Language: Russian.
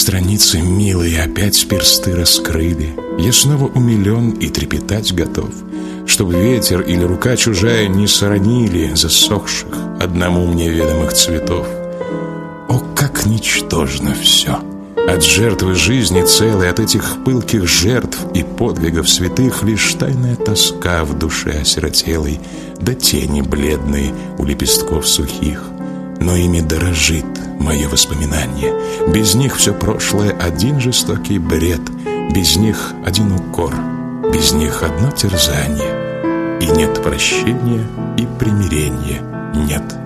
страницы милые опять персты раскрыли. Я снова умилен и трепетать готов, чтоб ветер или рука чужая не соронили засохших, одному мне ведомых цветов. О, как ничтожно все! От жертвы жизни целой, от этих пылких жертв и подвигов святых лишь тайная тоска в душе осиротелой, да тени бледные у лепестков сухих. Но ими дорожит мое воспоминание. Без них все прошлое один жестокий бред, без них один укор, без них одно терзание. И нет прощения, и примирения нет.